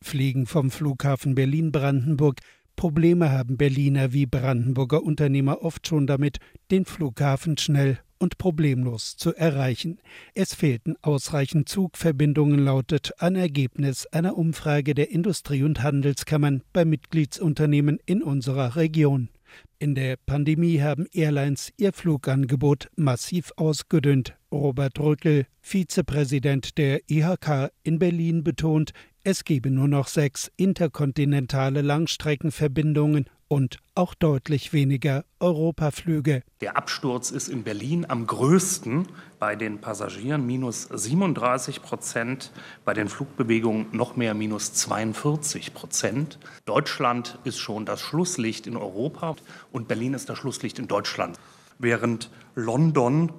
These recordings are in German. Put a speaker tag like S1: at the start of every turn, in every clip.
S1: abfliegen vom Flughafen Berlin-Brandenburg. Probleme haben Berliner wie Brandenburger Unternehmer oft schon damit, den Flughafen schnell und problemlos zu erreichen. Es fehlten ausreichend Zugverbindungen, lautet ein Ergebnis einer Umfrage der Industrie- und Handelskammern bei Mitgliedsunternehmen in unserer Region. In der Pandemie haben Airlines ihr Flugangebot massiv ausgedünnt. Robert Rückel, Vizepräsident der IHK in Berlin, betont, es gebe nur noch 6 interkontinentale Langstreckenverbindungen und auch deutlich weniger Europaflüge.
S2: Der Absturz ist in Berlin am größten bei den Passagieren, minus 37%, bei den Flugbewegungen noch mehr, minus 42%. Deutschland ist schon das Schlusslicht in Europa und Berlin ist das Schlusslicht in Deutschland. Während London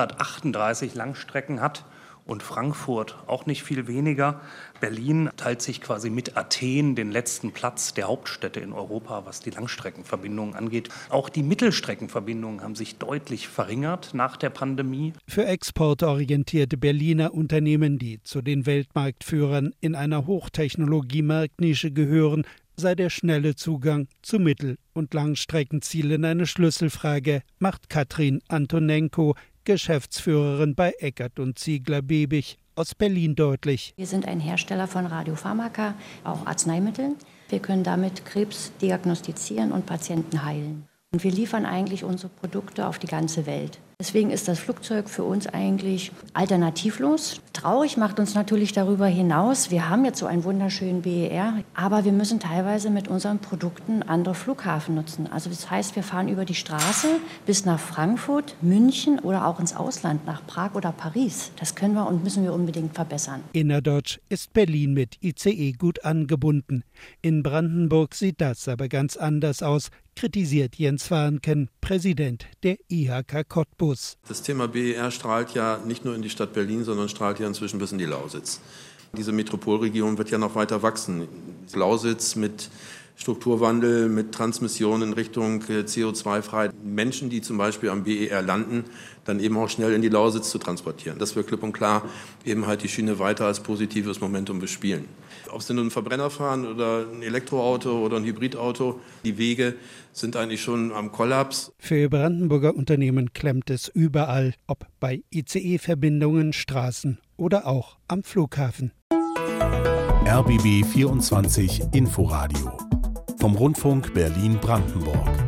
S2: 138 Langstrecken hat und Frankfurt auch nicht viel weniger. Berlin teilt sich quasi mit Athen den letzten Platz der Hauptstädte in Europa, was die Langstreckenverbindungen angeht. Auch die Mittelstreckenverbindungen haben sich deutlich verringert nach der Pandemie.
S1: Für exportorientierte Berliner Unternehmen, die zu den Weltmarktführern in einer Hochtechnologie-Marktnische gehören, sei der schnelle Zugang zu Mittel- und Langstreckenzielen eine Schlüsselfrage, macht Katrin Antonenko, Geschäftsführerin bei Eckert & Ziegler-Behbig aus Berlin, deutlich.
S3: Wir sind ein Hersteller von Radiopharmaka, auch Arzneimitteln. Wir können damit Krebs diagnostizieren und Patienten heilen. Und wir liefern eigentlich unsere Produkte auf die ganze Welt. Deswegen ist das Flugzeug für uns eigentlich alternativlos. Traurig macht uns natürlich darüber hinaus, wir haben jetzt so einen wunderschönen BER, aber wir müssen teilweise mit unseren Produkten andere Flughafen nutzen. Also das heißt, wir fahren über die Straße bis nach Frankfurt, München oder auch ins Ausland, nach Prag oder Paris. Das können wir und müssen wir unbedingt verbessern.
S1: Innerdeutsch ist Berlin mit ICE gut angebunden. In Brandenburg sieht das aber ganz anders aus, kritisiert Jens Warnken, Präsident der IHK Cottbus.
S4: Das Thema BER strahlt ja nicht nur in die Stadt Berlin, sondern strahlt ja inzwischen bis in die Lausitz. Diese Metropolregion wird ja noch weiter wachsen. Lausitz mit Strukturwandel, mit Transmission in Richtung CO2-frei. Menschen, die zum Beispiel am BER landen, dann eben auch schnell in die Lausitz zu transportieren. Dass wir klipp und klar eben halt die Schiene weiter als positives Momentum bespielen. Ob sie nun einen Verbrenner fahren oder ein Elektroauto oder ein Hybridauto, die Wege sind eigentlich schon am Kollaps.
S1: Für Brandenburger Unternehmen klemmt es überall, ob bei ICE-Verbindungen, Straßen oder auch am Flughafen.
S5: RBB 24 Inforadio vom Rundfunk Berlin-Brandenburg.